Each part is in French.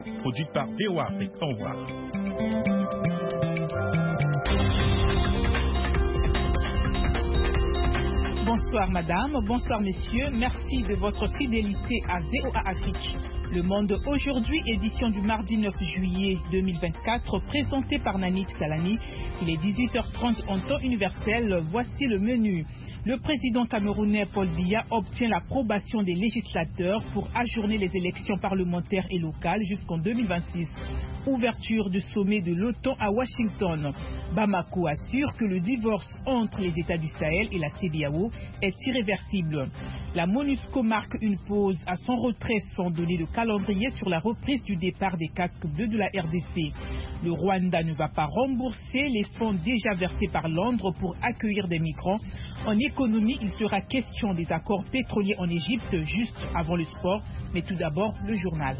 produite par VOA Afrique. Au revoir. Bonsoir madame, bonsoir messieurs, merci de votre fidélité à VOA Afrique. Le Monde aujourd'hui, édition du mardi 9 juillet 2024, présentée par Nanit Kalani. Il est 18h30 en temps universel, voici le menu. Le président camerounais Paul Biya obtient l'approbation des législateurs pour ajourner les élections parlementaires et locales jusqu'en 2026. Ouverture du sommet de l'OTAN à Washington. Bamako assure que le divorce entre les États du Sahel et la CEDEAO est irréversible. La MONUSCO marque une pause à son retrait sans donner de calendrier sur la reprise du départ des casques bleus de la RDC. Le Rwanda ne va pas rembourser les fonds déjà versés par Londres pour accueillir des migrants. En économie, il sera question des accords pétroliers en Égypte juste avant le sport, mais tout d'abord le journal.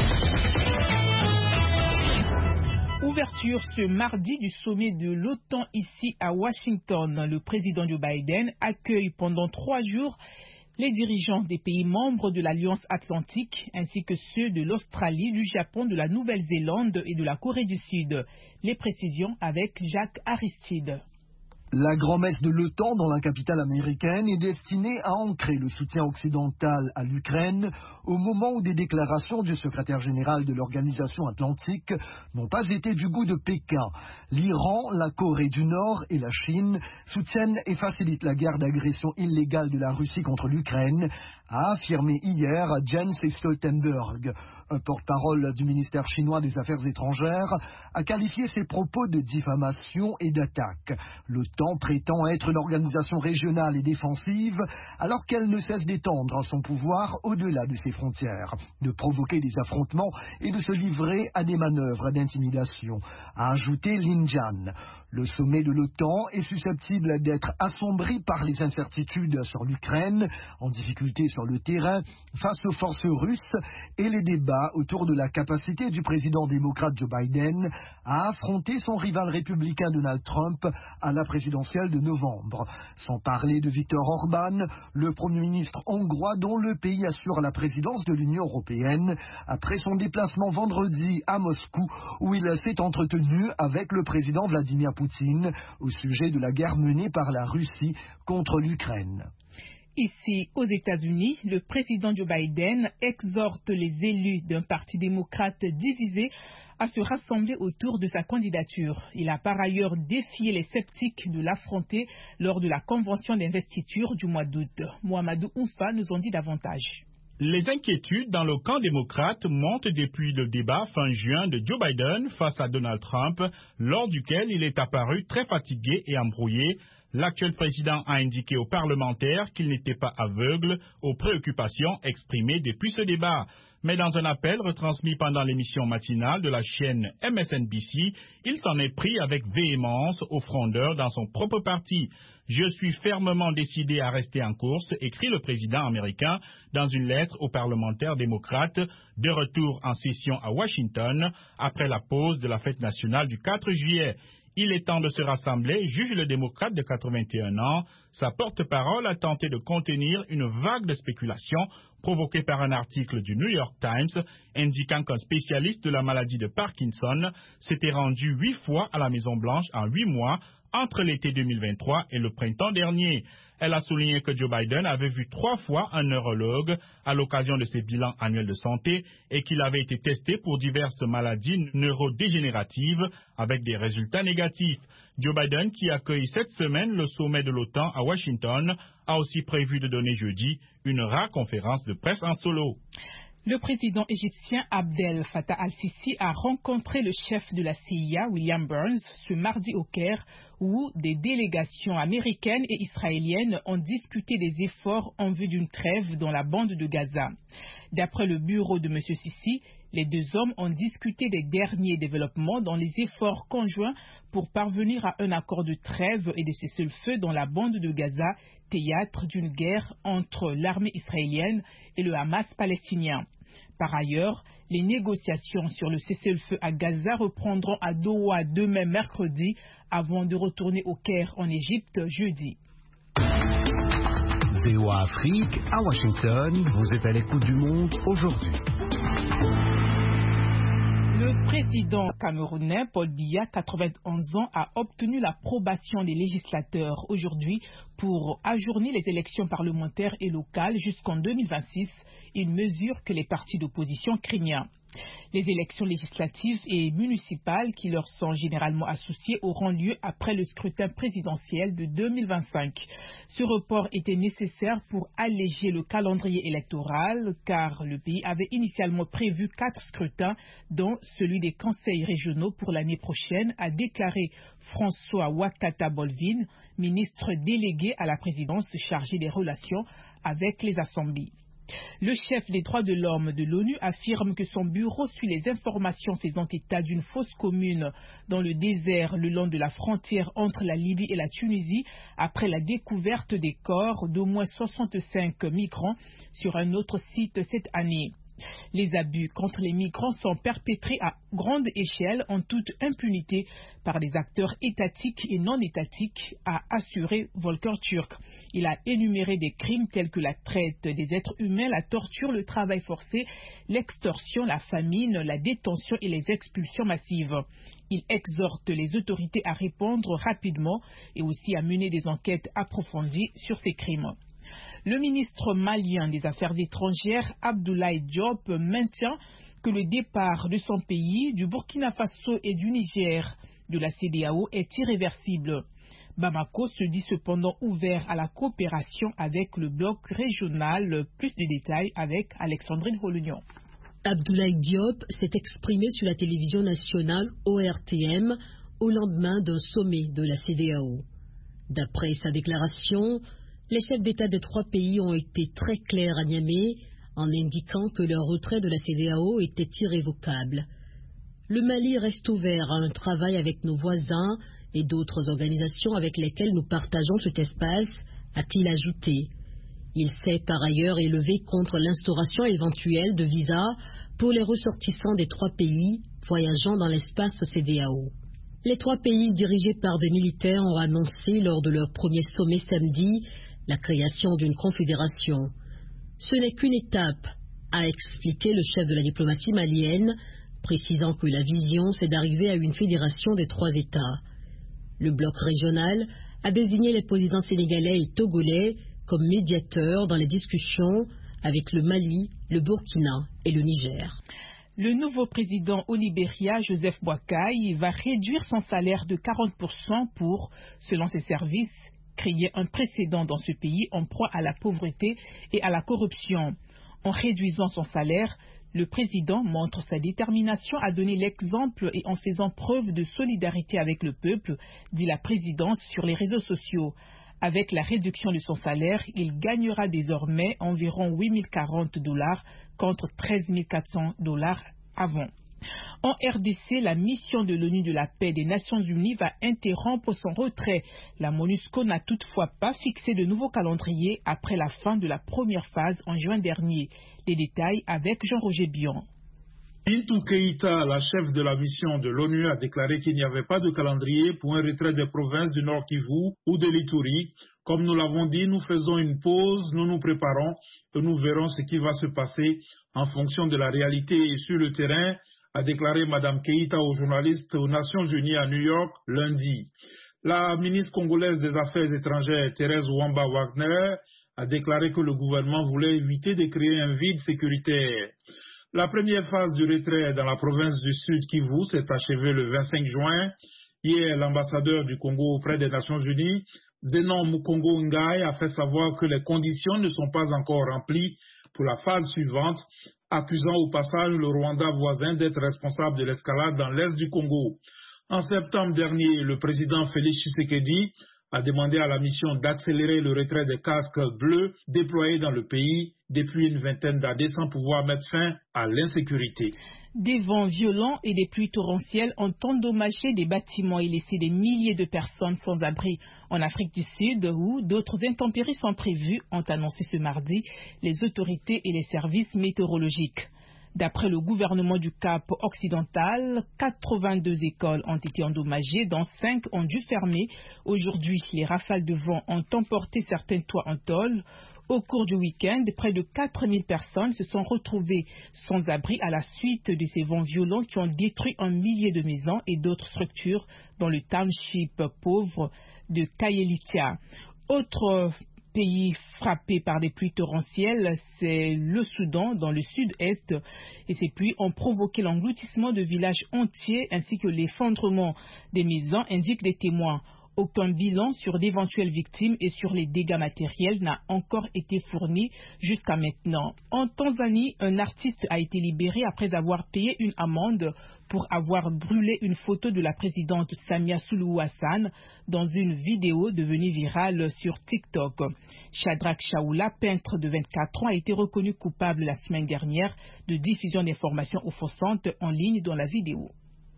Ouverture ce mardi du sommet de l'OTAN ici à Washington. Le président Joe Biden accueille pendant 3 jours les dirigeants des pays membres de l'Alliance Atlantique ainsi que ceux de l'Australie, du Japon, de la Nouvelle-Zélande et de la Corée du Sud. Les précisions avec Jacques Aristide. La grand-messe de l'OTAN dans la capitale américaine est destinée à ancrer le soutien occidental à l'Ukraine au moment où des déclarations du secrétaire général de l'Organisation Atlantique n'ont pas été du goût de Pékin. L'Iran, la Corée du Nord et la Chine soutiennent et facilitent la guerre d'agression illégale de la Russie contre l'Ukraine, a affirmé hier Jens Stoltenberg. Un porte-parole du ministère chinois des Affaires étrangères a qualifié ses propos de diffamation et d'attaque. L'OTAN prétend être une organisation régionale et défensive alors qu'elle ne cesse d'étendre son pouvoir au-delà de ses frontières, de provoquer des affrontements et de se livrer à des manœuvres d'intimidation, a ajouté Lin Jian. Le sommet de l'OTAN est susceptible d'être assombri par les incertitudes sur l'Ukraine, en difficulté sur le terrain, face aux forces russes et les débats autour de la capacité du président démocrate Joe Biden à affronter son rival républicain Donald Trump à la présidentielle de novembre. Sans parler de Viktor Orban, le Premier ministre hongrois dont le pays assure la présidence de l'Union européenne après son déplacement vendredi à Moscou où il s'est entretenu avec le président Vladimir Poutine au sujet de la guerre menée par la Russie contre l'Ukraine. Ici, aux États-Unis, le président Joe Biden exhorte les élus d'un parti démocrate divisé à se rassembler autour de sa candidature. Il a par ailleurs défié les sceptiques de l'affronter lors de la convention d'investiture du mois d'août. Mohamedou Oumfa nous en dit davantage. Les inquiétudes dans le camp démocrate montent depuis le débat fin juin de Joe Biden face à Donald Trump, lors duquel il est apparu très fatigué et embrouillé. L'actuel président a indiqué aux parlementaires qu'il n'était pas aveugle aux préoccupations exprimées depuis ce débat. Mais dans un appel retransmis pendant l'émission matinale de la chaîne MSNBC, il s'en est pris avec véhémence aux frondeurs dans son propre parti. « Je suis fermement décidé à rester en course », écrit le président américain dans une lettre aux parlementaires démocrates de retour en session à Washington après la pause de la fête nationale du 4 juillet. Il est temps de se rassembler, juge le démocrate de 81 ans. Sa porte-parole a tenté de contenir une vague de spéculation provoquée par un article du New York Times indiquant qu'un spécialiste de la maladie de Parkinson s'était rendu 8 fois à la Maison-Blanche en 8 mois entre l'été 2023 et le printemps dernier. Elle a souligné que Joe Biden avait vu 3 fois un neurologue à l'occasion de ses bilans annuels de santé et qu'il avait été testé pour diverses maladies neurodégénératives avec des résultats négatifs. Joe Biden, qui accueille cette semaine le sommet de l'OTAN à Washington, a aussi prévu de donner jeudi une rare conférence de presse en solo. Le président égyptien Abdel Fattah al-Sisi a rencontré le chef de la CIA, William Burns, ce mardi au Caire, où des délégations américaines et israéliennes ont discuté des efforts en vue d'une trêve dans la bande de Gaza. D'après le bureau de M. Sisi, les deux hommes ont discuté des derniers développements dans les efforts conjoints pour parvenir à un accord de trêve et de cessez-le-feu dans la bande de Gaza, théâtre d'une guerre entre l'armée israélienne et le Hamas palestinien. Par ailleurs, les négociations sur le cessez-le-feu à Gaza reprendront à Doha demain mercredi avant de retourner au Caire en Égypte jeudi. VOA Afrique, à Washington, vous êtes à l'écoute du monde aujourd'hui. Le président camerounais Paul Biya, 91 ans, a obtenu l'approbation des législateurs aujourd'hui pour ajourner les élections parlementaires et locales jusqu'en 2026, une mesure que les partis d'opposition craignaient. Les élections législatives et municipales qui leur sont généralement associées auront lieu après le scrutin présidentiel de 2025. Ce report était nécessaire pour alléger le calendrier électoral car le pays avait initialement prévu 4 scrutins, dont celui des conseils régionaux pour l'année prochaine, a déclaré François Ouattara-Bolvin, ministre délégué à la présidence chargé des relations avec les assemblées. Le chef des droits de l'homme de l'ONU affirme que son bureau suit les informations faisant état d'une fosse commune dans le désert le long de la frontière entre la Libye et la Tunisie après la découverte des corps d'au moins 65 migrants sur un autre site cette année. Les abus contre les migrants sont perpétrés à grande échelle en toute impunité par des acteurs étatiques et non étatiques, a assuré Volker Turk. Il a énuméré des crimes tels que la traite des êtres humains, la torture, le travail forcé, l'extorsion, la famine, la détention et les expulsions massives. Il exhorte les autorités à répondre rapidement et aussi à mener des enquêtes approfondies sur ces crimes. Le ministre malien des Affaires étrangères, Abdoulaye Diop, maintient que le départ de son pays, du Burkina Faso et du Niger de la CEDEAO est irréversible. Bamako se dit cependant ouvert à la coopération avec le bloc régional. Plus de détails avec Alexandrine Holunion. Abdoulaye Diop s'est exprimé sur la télévision nationale ORTM au lendemain d'un sommet de la CEDEAO. D'après sa déclaration, les chefs d'État des 3 pays ont été très clairs à Niamey en indiquant que leur retrait de la CEDEAO était irrévocable. Le Mali reste ouvert à un travail avec nos voisins et d'autres organisations avec lesquelles nous partageons cet espace, a-t-il ajouté. Il s'est par ailleurs élevé contre l'instauration éventuelle de visas pour les ressortissants des 3 pays voyageant dans l'espace CEDEAO. Les 3 pays dirigés par des militaires ont annoncé lors de leur premier sommet samedi la création d'une confédération. Ce n'est qu'une étape, a expliqué le chef de la diplomatie malienne, précisant que la vision, c'est d'arriver à une fédération des 3 États. Le bloc régional a désigné les présidents sénégalais et togolais comme médiateurs dans les discussions avec le Mali, le Burkina et le Niger. Le nouveau président au Libéria, Joseph Boakai, va réduire son salaire de 40% pour, selon ses services, créer un précédent dans ce pays en proie à la pauvreté et à la corruption. En réduisant son salaire, le président montre sa détermination à donner l'exemple et en faisant preuve de solidarité avec le peuple, dit la présidence sur les réseaux sociaux. Avec la réduction de son salaire, il gagnera désormais environ $8 040 contre $13 400 avant. En RDC, la mission de l'ONU de la paix des Nations Unies va interrompre son retrait. La MONUSCO n'a toutefois pas fixé de nouveau calendrier après la fin de la première phase en juin dernier. Les détails avec Jean-Roger Bion. Bintou Keïta, la chef de la mission de l'ONU, a déclaré qu'il n'y avait pas de calendrier pour un retrait des provinces du Nord Kivu ou de l'Ituri. Comme nous l'avons dit, nous faisons une pause, nous nous préparons et nous verrons ce qui va se passer en fonction de la réalité et sur le terrain, a déclaré Mme Keïta aux journalistes aux Nations Unies à New York lundi. La ministre congolaise des Affaires étrangères, Thérèse Wamba-Wagner, a déclaré que le gouvernement voulait éviter de créer un vide sécuritaire. La première phase du retrait dans la province du Sud Kivu s'est achevée le 25 juin. Hier, l'ambassadeur du Congo auprès des Nations Unies, Zenon Mukongo Ngai, a fait savoir que les conditions ne sont pas encore remplies pour la phase suivante, accusant au passage le Rwanda voisin d'être responsable de l'escalade dans l'est du Congo. En septembre dernier, le président Félix Tshisekedi a demandé à la mission d'accélérer le retrait des casques bleus déployés dans le pays depuis une vingtaine d'années sans pouvoir mettre fin à l'insécurité. Des vents violents et des pluies torrentielles ont endommagé des bâtiments et laissé des milliers de personnes sans abri. En Afrique du Sud, où d'autres intempéries sont prévues, ont annoncé ce mardi les autorités et les services météorologiques. D'après le gouvernement du Cap occidental, 82 écoles ont été endommagées, dont 5 ont dû fermer. Aujourd'hui, les rafales de vent ont emporté certains toits en tôle. Au cours du week-end, près de 4000 personnes se sont retrouvées sans abri à la suite de ces vents violents qui ont détruit un millier de maisons et d'autres structures dans le township pauvre de Kayelutia. Autre pays frappé par des pluies torrentielles, c'est le Soudan dans le sud-est, et ces pluies ont provoqué l'engloutissement de villages entiers ainsi que l'effondrement des maisons, indiquent des témoins. Aucun bilan sur d'éventuelles victimes et sur les dégâts matériels n'a encore été fourni jusqu'à maintenant. En Tanzanie, un artiste a été libéré après avoir payé une amende pour avoir brûlé une photo de la présidente Samia Suluhu Hassan dans une vidéo devenue virale sur TikTok. Shadrach Chaoula, peintre de 24 ans, a été reconnu coupable la semaine dernière de diffusion d'informations offensantes en ligne dans la vidéo.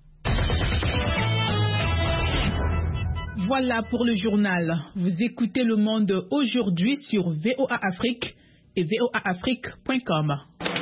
Voilà pour le journal. Vous écoutez Le Monde aujourd'hui sur VOA Afrique et voaafrique.com.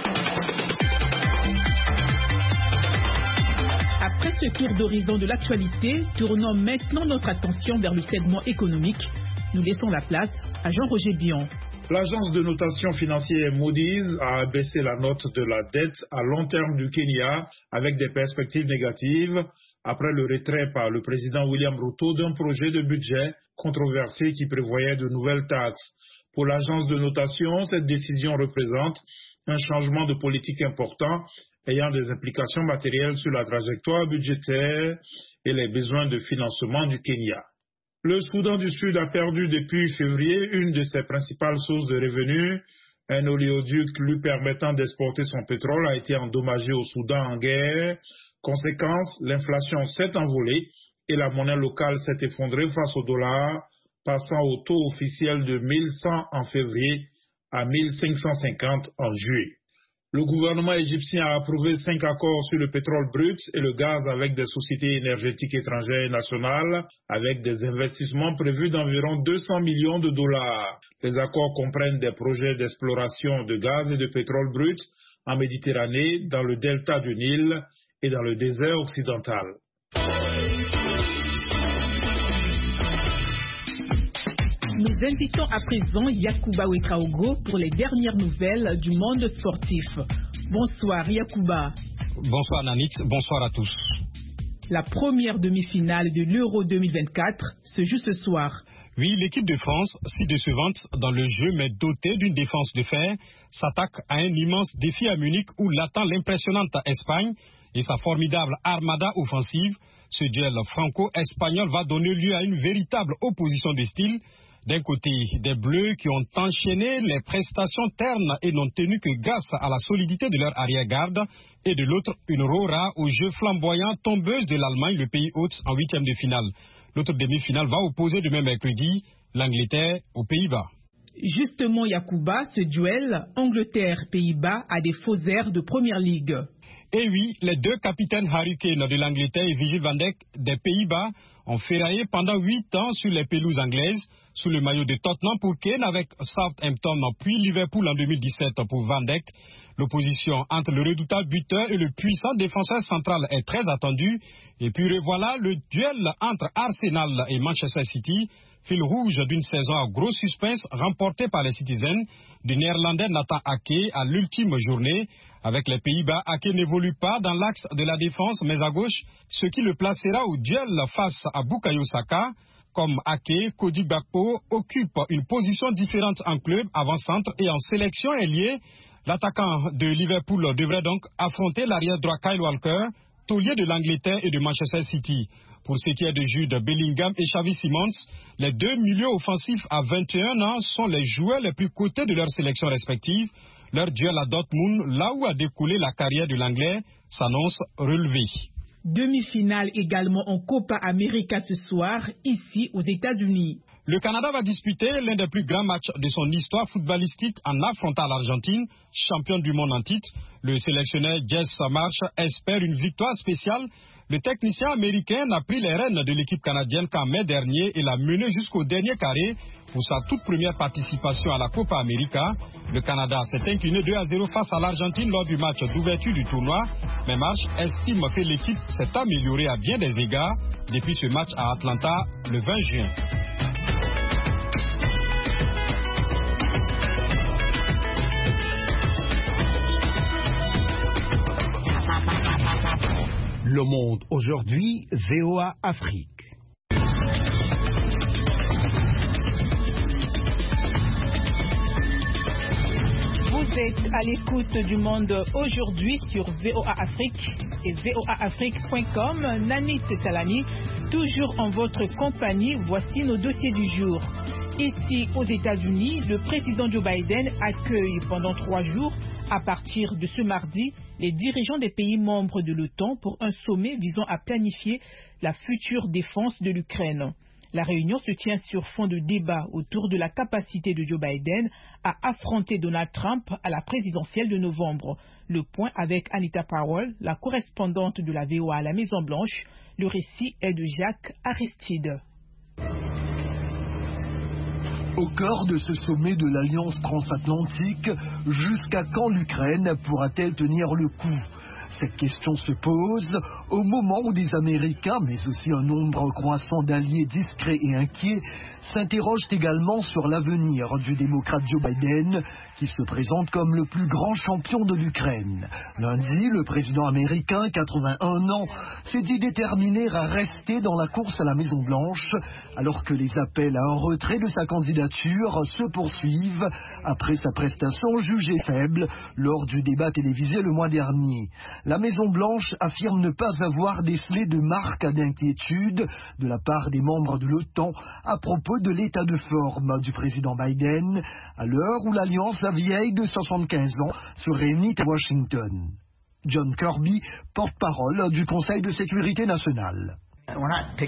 Après ce tour d'horizon de l'actualité, tournons maintenant notre attention vers le segment économique. Nous laissons la place à Jean-Roger Bion. L'agence de notation financière Moody's a abaissé la note de la dette à long terme du Kenya avec des perspectives négatives après le retrait par le président William Ruto d'un projet de budget controversé qui prévoyait de nouvelles taxes. Pour l'agence de notation, cette décision représente un changement de politique important ayant des implications matérielles sur la trajectoire budgétaire et les besoins de financement du Kenya. Le Soudan du Sud a perdu depuis février une de ses principales sources de revenus. Un oléoduc lui permettant d'exporter son pétrole a été endommagé au Soudan en guerre. Conséquence, l'inflation s'est envolée et la monnaie locale s'est effondrée face au dollar, passant au taux officiel de 1100 en février à 1550 en juillet. Le gouvernement égyptien a approuvé 5 accords sur le pétrole brut et le gaz avec des sociétés énergétiques étrangères et nationales, avec des investissements prévus d'environ 200 millions de dollars. Les accords comprennent des projets d'exploration de gaz et de pétrole brut en Méditerranée, dans le delta du Nil et dans le désert occidental. Nous invitons à présent Yacouba Ouetraogo pour les dernières nouvelles du monde sportif. Bonsoir Yacouba. Bonsoir Nanix, bonsoir à tous. La première demi-finale de l'Euro 2024 se joue ce soir. Oui, l'équipe de France, si décevante dans le jeu mais dotée d'une défense de fer, s'attaque à un immense défi à Munich où l'attend l'impressionnante Espagne et sa formidable armada offensive. Ce duel franco-espagnol va donner lieu à une véritable opposition de style. D'un côté, des Bleus qui ont enchaîné les prestations ternes et n'ont tenu que grâce à la solidité de leur arrière-garde, et de l'autre, une Rora au jeu flamboyant tombeuse de l'Allemagne, le pays hôte, en huitième de finale. L'autre demi-finale va opposer demain mercredi l'Angleterre aux Pays-Bas. Justement, Yacouba, ce duel Angleterre-Pays-Bas a des faux airs de Première Ligue. Et oui, les deux capitaines Harry Kane de l'Angleterre et Virgil van Dijk des Pays-Bas ont ferraillé pendant 8 ans sur les pelouses anglaises, sous le maillot de Tottenham pour Kane avec Southampton puis Liverpool en 2017 pour Van Dijk. L'opposition entre le redoutable buteur et le puissant défenseur central est très attendue. Et puis revoilà le duel entre Arsenal et Manchester City, fil rouge d'une saison à gros suspense remportée par les Citizens du néerlandais Nathan Ake à l'ultime journée. Avec les Pays-Bas, Ake n'évolue pas dans l'axe de la défense mais à gauche, ce qui le placera au duel face à Bukayo Saka. Comme Ake, Cody Gakpo occupe une position différente en club, avant-centre et en sélection ailier. L'attaquant de Liverpool devrait donc affronter l'arrière droit Kyle Walker, taulier de l'Angleterre et de Manchester City. Pour ce qui est de Jude Bellingham et Xavi Simons, les deux milieux offensifs à 21 ans sont les joueurs les plus cotés de leurs sélections respectives. Leur duel à Dortmund, là où a découlé la carrière de l'Anglais, s'annonce relevé. Demi-finale également en Copa América ce soir, ici aux États-Unis. Le Canada va disputer l'un des plus grands matchs de son histoire footballistique en affrontant l'Argentine, championne du monde en titre. Le sélectionneur Jess Marsh espère une victoire spéciale. Le technicien américain a pris les rênes de l'équipe canadienne qu'en mai dernier et l'a menée jusqu'au dernier carré pour sa toute première participation à la Copa América. Le Canada s'est incliné 2-0 face à l'Argentine lors du match d'ouverture du tournoi. Mais Marsh estime que l'équipe s'est améliorée à bien des égards depuis ce match à Atlanta le 20 juin. Le Monde aujourd'hui, VOA Afrique. Vous êtes à l'écoute du Monde aujourd'hui sur VOA Afrique et voaafrique.com. Nanit Talani, toujours en votre compagnie, voici nos dossiers du jour. Ici aux États-Unis, le président Joe Biden accueille pendant 3 jours, à partir de ce mardi, les dirigeants des pays membres de l'OTAN pour un sommet visant à planifier la future défense de l'Ukraine. La réunion se tient sur fond de débat autour de la capacité de Joe Biden à affronter Donald Trump à la présidentielle de novembre. Le point avec Anita Powell, la correspondante de la VOA à la Maison-Blanche. Le récit est de Jacques Aristide. Au cœur de ce sommet de l'Alliance transatlantique, jusqu'à quand l'Ukraine pourra-t-elle tenir le coup ? Cette question se pose au moment où des Américains, mais aussi un nombre croissant d'alliés discrets et inquiets, s'interrogent également sur l'avenir du démocrate Joe Biden, qui se présente comme le plus grand champion de l'Ukraine. Lundi, le président américain, 81 ans, s'est dit déterminé à rester dans la course à la Maison-Blanche, alors que les appels à un retrait de sa candidature se poursuivent après sa prestation jugée faible lors du débat télévisé le mois dernier. La Maison-Blanche affirme ne pas avoir décelé de marques d'inquiétude de la part des membres de l'OTAN à propos de l'état de forme du président Biden, à l'heure où l'Alliance la vieille de 75 ans se réunit à Washington. John Kirby, porte-parole du Conseil de sécurité nationale. Nous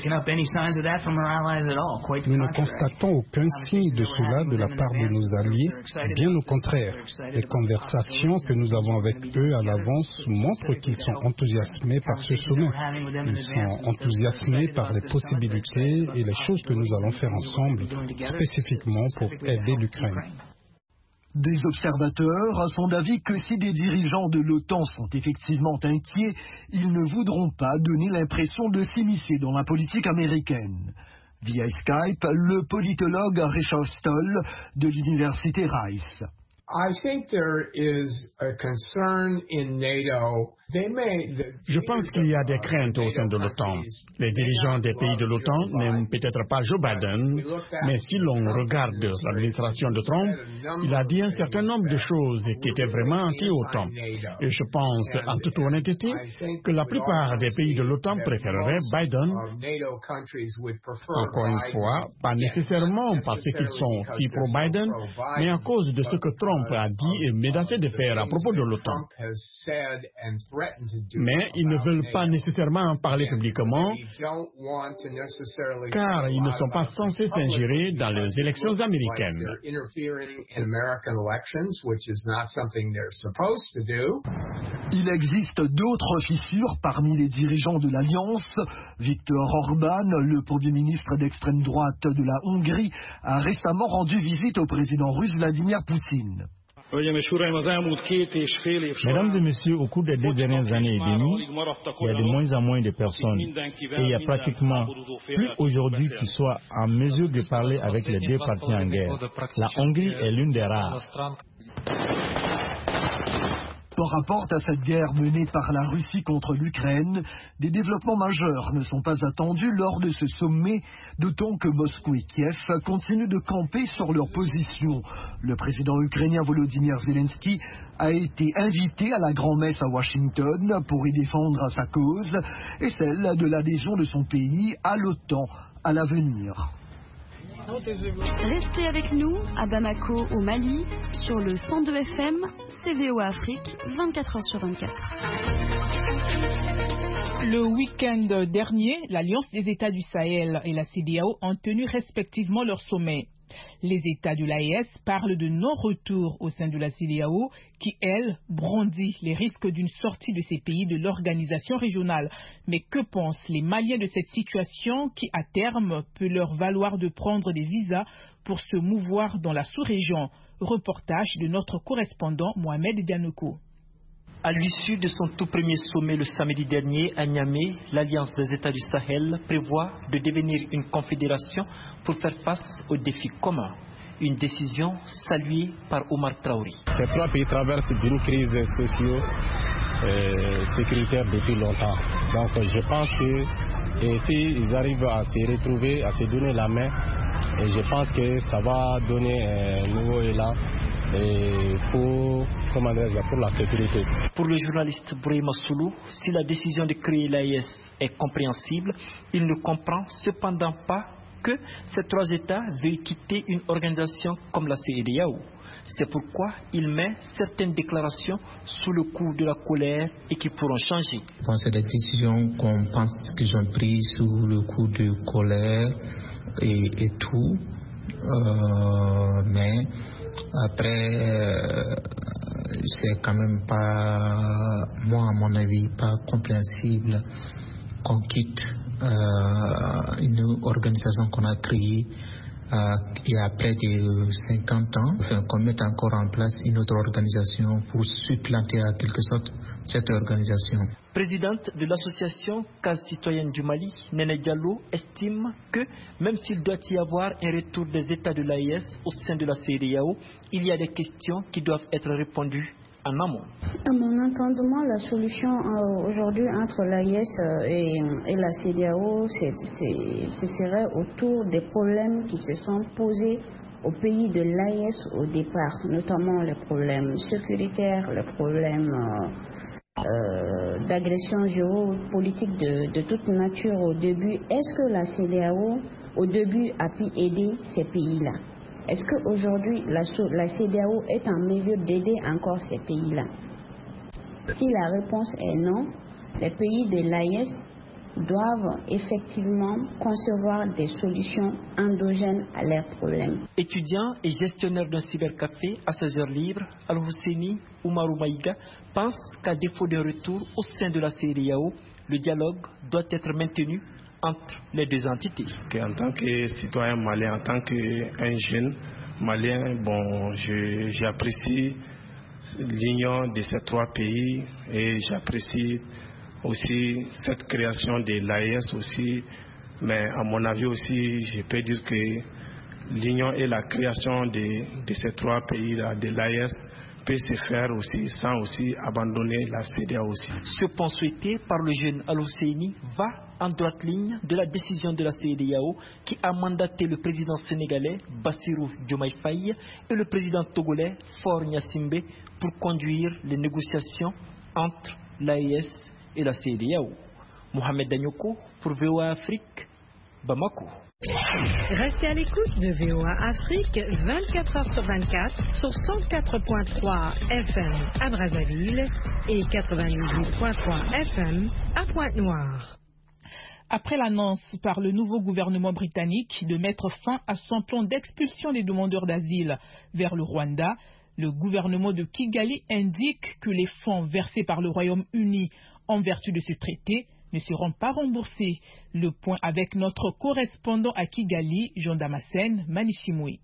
ne constatons aucun signe de cela de la part de nos alliés, bien au contraire. Les conversations que nous avons avec eux à l'avance montrent qu'ils sont enthousiasmés par ce sommet. Ils sont enthousiasmés par les possibilités et les choses que nous allons faire ensemble, spécifiquement pour aider l'Ukraine. Des observateurs sont d'avis que si des dirigeants de l'OTAN sont effectivement inquiets, ils ne voudront pas donner l'impression de s'immiscer dans la politique américaine. Via Skype, le politologue Richard Stoll de l'université Rice. Je pense qu'il y a des craintes au sein de l'OTAN. Les dirigeants des pays de l'OTAN n'aiment peut-être pas Joe Biden, mais si l'on regarde l'administration de Trump, il a dit un certain nombre de choses qui étaient vraiment anti-OTAN. Et je pense, en toute honnêteté, que la plupart des pays de l'OTAN préféreraient Biden. Encore une fois, pas nécessairement parce qu'ils sont si pro-Biden, mais à cause de ce que Trump a dit et menacé de faire à propos de l'OTAN. Mais ils ne veulent pas nécessairement en parler publiquement, car ils ne sont pas censés s'ingérer dans les élections américaines. Il existe d'autres fissures parmi les dirigeants de l'Alliance. Viktor Orban, le premier ministre d'extrême droite de la Hongrie, a récemment rendu visite au président russe Vladimir Poutine. Mesdames et messieurs, au cours des 2 dernières années et demie, il y a de moins en moins de personnes. Et il n'y a pratiquement plus aujourd'hui qui soient en mesure de parler avec les 2 parties en guerre. La Hongrie est l'une des rares. Par rapport à cette guerre menée par la Russie contre l'Ukraine, des développements majeurs ne sont pas attendus lors de ce sommet, d'autant que Moscou et Kiev continuent de camper sur leur position. Le président ukrainien Volodymyr Zelensky a été invité à la grand-messe à Washington pour y défendre sa cause et celle de l'adhésion de son pays à l'OTAN à l'avenir. Restez avec nous à Bamako au Mali sur le 102 FM, VOA Afrique, 24h sur 24. Le week-end dernier, l'Alliance des États du Sahel et la CEDEAO ont tenu respectivement leur sommet. Les États de l'AES parlent de non-retour au sein de la CEDEAO qui, elle, brandit les risques d'une sortie de ces pays de l'organisation régionale. Mais que pensent les Maliens de cette situation qui, à terme, peut leur valoir de prendre des visas pour se mouvoir dans la sous-région? Reportage de notre correspondant Mohamed Dianoko. À l'issue de son tout premier sommet le samedi dernier à Niamey, l'Alliance des États du Sahel prévoit de devenir une confédération pour faire face aux défis communs. Une décision saluée par Omar Traoré. Ces 3 pays traversent d'une crise sociale sécuritaire depuis longtemps. Donc je pense que s'ils arrivent à se retrouver, à se donner la main, et je pense que ça va donner un nouveau élan pour la sécurité. Pour le journaliste Bourema Soulou, si la décision de créer l'AES est compréhensible, il ne comprend cependant pas que ces trois États veuillent quitter une organisation comme la CEDEAO. C'est pourquoi il met certaines déclarations sous le coup de la colère et qui pourront changer. Bon, c'est des décisions qu'on pense qu'ils ont prises sous le coup de colère et tout. Mais après, c'est quand même pas, moi à mon avis, pas compréhensible qu'on quitte une organisation qu'on a créée il y a près de 50 ans, qu'on mette encore en place une autre organisation pour supplanter à quelque sorte cette organisation. Présidente de l'association Case citoyenne du Mali, Néné Diallo, estime que même s'il doit y avoir un retour des États de l'AES au sein de la CEDEAO, il y a des questions qui doivent être répondues en amont. À mon entendement, la solution aujourd'hui entre l'AES et la CEDEAO, ce serait autour des problèmes qui se sont posés au pays de l'AES au départ, notamment les problèmes sécuritaires, les problèmes d'agression géopolitique de toute nature au début. Est-ce que la CEDEAO au début a pu aider ces pays-là? Est-ce qu'aujourd'hui la CEDEAO est en mesure d'aider encore ces pays-là? Si la réponse est non, les pays de l'AES doivent effectivement concevoir des solutions endogènes à leurs problèmes. Étudiant et gestionnaire d'un cybercafé à 16 heures libres, Al-Husseini Oumarou Maïga pense qu'à défaut d'un retour au sein de la CEDEAO, le dialogue doit être maintenu entre les deux entités. En tant que citoyen malien, en tant qu'un jeune malien, bon, j'apprécie l'union de ces trois pays et j'apprécie aussi cette création de l'AES aussi, mais à mon avis aussi, je peux dire que l'union et la création de ces trois pays-là, de l'AES, peut se faire aussi sans aussi abandonner la CEDEAO aussi. Ce point souhaité par le jeune Al-Husseini va en droite ligne de la décision de la CEDEAO qui a mandaté le président sénégalais Bassirou Diomaye Faye et le président togolais Faure Gnassingbé pour conduire les négociations entre l'AES et la CEDEAO. Mohamed Danyoko pour VOA Afrique, Bamako. Restez à l'écoute de VOA Afrique 24h sur 24 sur 104.3 FM à Brazzaville et 98.3 FM à Pointe-Noire. Après l'annonce par le nouveau gouvernement britannique de mettre fin à son plan d'expulsion des demandeurs d'asile vers le Rwanda, le gouvernement de Kigali indique que les fonds versés par le Royaume-Uni en vertu de ce traité ne seront pas remboursés. Le point avec notre correspondant à Kigali, Jean Damascène Manichimoué.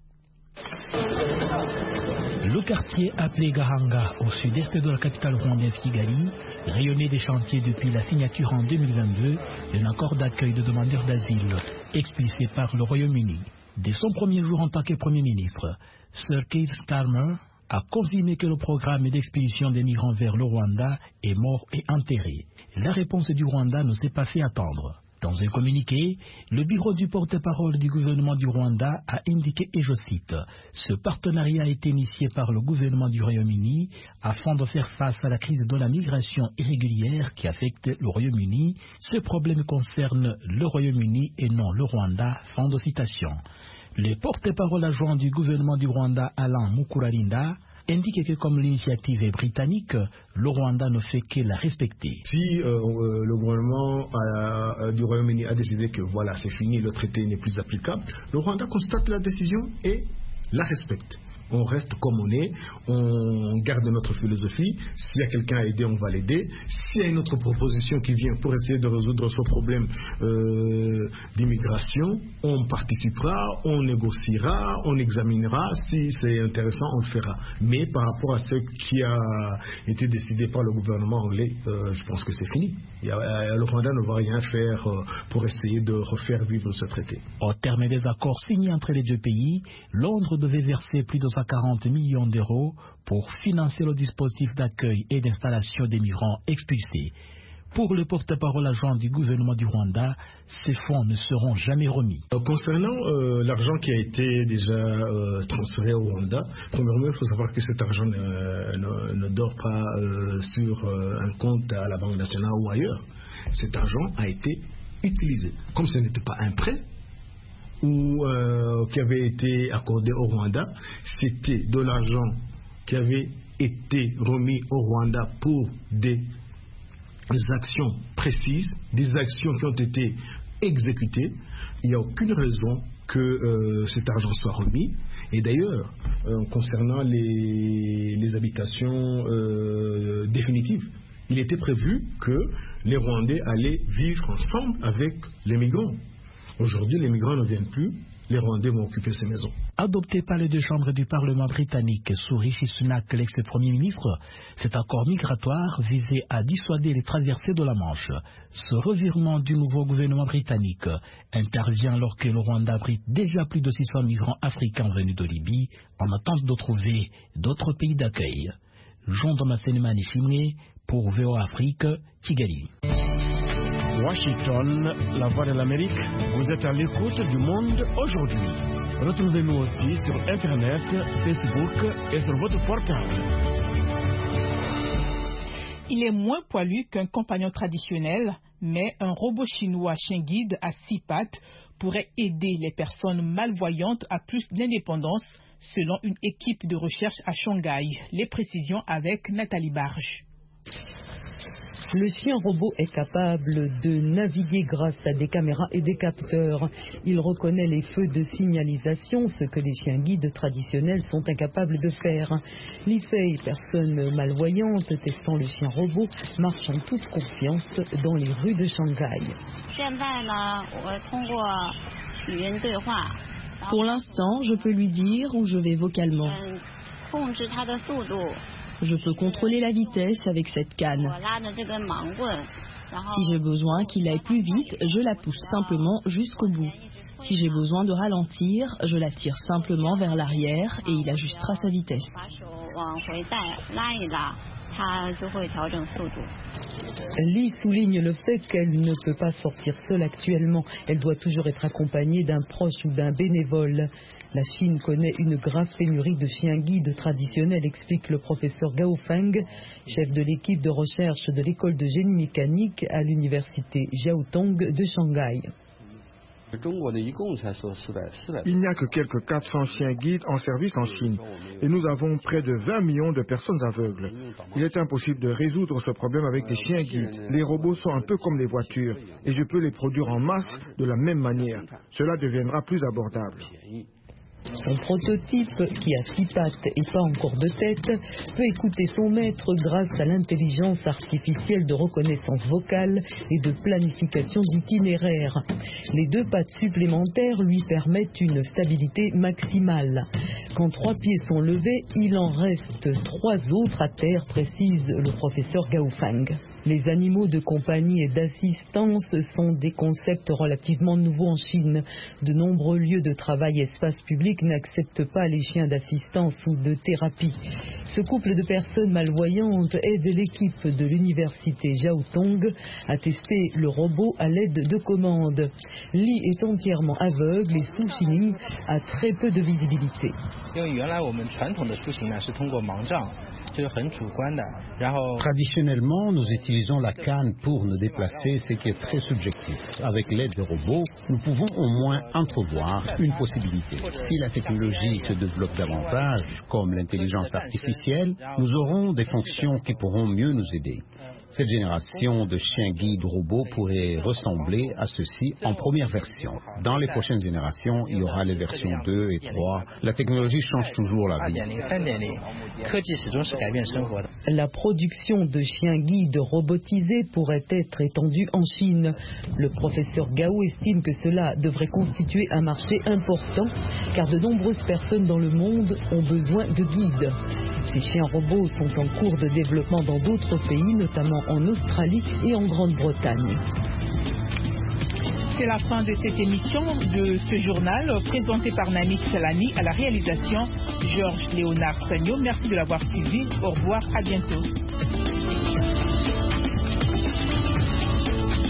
Le quartier appelé Gahanga, au sud-est de la capitale rwandaise Kigali, rayonnait des chantiers depuis la signature en 2022 d'un accord d'accueil de demandeurs d'asile expulsés par le Royaume-Uni. Dès son premier jour en tant que Premier ministre, Sir Keir Starmer a confirmé que le programme d'expulsion des migrants vers le Rwanda est mort et enterré. La réponse du Rwanda ne s'est pas fait attendre. Dans un communiqué, le bureau du porte-parole du gouvernement du Rwanda a indiqué, et je cite, « Ce partenariat a été initié par le gouvernement du Royaume-Uni afin de faire face à la crise de la migration irrégulière qui affecte le Royaume-Uni. Ce problème concerne le Royaume-Uni et non le Rwanda. » Fin de citation. Le porte-parole adjoint du gouvernement du Rwanda, Alain Mukurarinda, indique que comme l'initiative est britannique, le Rwanda ne fait que la respecter. Si le gouvernement du Royaume-Uni a décidé que voilà, c'est fini, le traité n'est plus applicable, le Rwanda constate la décision et la respecte. On reste comme on est, on garde notre philosophie. S'il y a quelqu'un à aider, on va l'aider. S'il y a une autre proposition qui vient pour essayer de résoudre ce problème d'immigration, on participera, on négociera, on examinera. Si c'est intéressant, on le fera. Mais par rapport à ce qui a été décidé par le gouvernement anglais, je pense que c'est fini. Le Rwanda ne va rien faire pour essayer de refaire vivre ce traité. Au terme des accords signés entre les deux pays, Londres devait verser plus de 240 millions d'euros pour financer le dispositif d'accueil et d'installation des migrants expulsés. Pour le porte-parole adjoint du gouvernement du Rwanda, ces fonds ne seront jamais remis. Concernant l'argent qui a été déjà transféré au Rwanda, premièrement, il faut savoir que cet argent ne dort pas sur un compte à la Banque nationale ou ailleurs. Cet argent a été utilisé. Comme ce n'était pas un prêt qui avait été accordé au Rwanda, c'était de l'argent qui avait été remis au Rwanda pour des actions précises, des actions qui ont été exécutées. Il n'y a aucune raison que cet argent soit remis. Et d'ailleurs, concernant les habitations définitives, il était prévu que les Rwandais allaient vivre ensemble avec les migrants. Aujourd'hui, les migrants ne viennent plus. Les Rwandais vont occuper ces maisons. Adopté par les deux chambres du Parlement britannique sous Rishi Sunak, l'ex-premier ministre, cet accord migratoire visait à dissuader les traversées de la Manche. Ce revirement du nouveau gouvernement britannique intervient alors que le Rwanda abrite déjà plus de 600 migrants africains venus de Libye en attente de trouver d'autres pays d'accueil. Jean Damascene Chimé pour VOA Afrique, Kigali. Washington, la voix de l'Amérique, vous êtes à l'écoute du monde aujourd'hui. Retrouvez-nous aussi sur Internet, Facebook et sur votre portable. Il est moins poilu qu'un compagnon traditionnel, mais un robot chinois chien guide à 6 pattes pourrait aider les personnes malvoyantes à plus d'indépendance, selon une équipe de recherche à Shanghai. Les précisions avec Nathalie Barge. Le chien robot est capable de naviguer grâce à des caméras et des capteurs. Il reconnaît les feux de signalisation, ce que les chiens guides traditionnels sont incapables de faire. Li Fei, personne malvoyante testant le chien robot, marche en toute confiance dans les rues de Shanghai. Pour l'instant, je peux lui dire où je vais vocalement. Je peux contrôler la vitesse avec cette canne. Si j'ai besoin qu'il aille plus vite, je la pousse simplement jusqu'au bout. Si j'ai besoin de ralentir, je la tire simplement vers l'arrière et il ajustera sa vitesse. Li souligne le fait qu'elle ne peut pas sortir seule actuellement. Elle doit toujours être accompagnée d'un proche ou d'un bénévole. La Chine connaît une grave pénurie de chiens guides traditionnels, explique le professeur Gao Feng, chef de l'équipe de recherche de l'école de génie mécanique à l'université Jiaotong de Shanghai. Il n'y a que quelques 400 chiens guides en service en Chine et nous avons près de 20 millions de personnes aveugles. Il est impossible de résoudre ce problème avec des chiens guides. Les robots sont un peu comme les voitures et je peux les produire en masse de la même manière. Cela deviendra plus abordable. Son prototype, qui a 6 pattes et pas encore de tête, peut écouter son maître grâce à l'intelligence artificielle de reconnaissance vocale et de planification d'itinéraire. Les 2 pattes supplémentaires lui permettent une stabilité maximale. Quand 3 pieds sont levés, il en reste 3 autres à terre, précise le professeur Gao Feng. Les animaux de compagnie et d'assistance sont des concepts relativement nouveaux en Chine. De nombreux lieux de travail et espaces publics n'acceptent pas les chiens d'assistance ou de thérapie. Ce couple de personnes malvoyantes aide l'équipe de l'université Jiaotong à tester le robot à l'aide de commandes. Li est entièrement aveugle et Su Xining a très peu de visibilité. Traditionnellement, nous utilisons la canne pour nous déplacer, ce qui est très subjectif. Avec l'aide de robots, nous pouvons au moins entrevoir une possibilité. Si la technologie se développe davantage, comme l'intelligence artificielle, nous aurons des fonctions qui pourront mieux nous aider. Cette génération de chiens guides robots pourrait ressembler à ceci en première version. Dans les prochaines générations, il y aura les versions 2 et 3. La technologie change toujours la vie. La production de chiens guides robotisés pourrait être étendue en Chine. Le professeur Gao estime que cela devrait constituer un marché important car de nombreuses personnes dans le monde ont besoin de guides. Ces chiens robots sont en cours de développement dans d'autres pays, notamment en Australie et en Grande-Bretagne. C'est la fin de cette émission de ce journal présenté par Nani Salani à la réalisation. Georges Léonard Sagnon, merci de l'avoir suivi. Au revoir, à bientôt.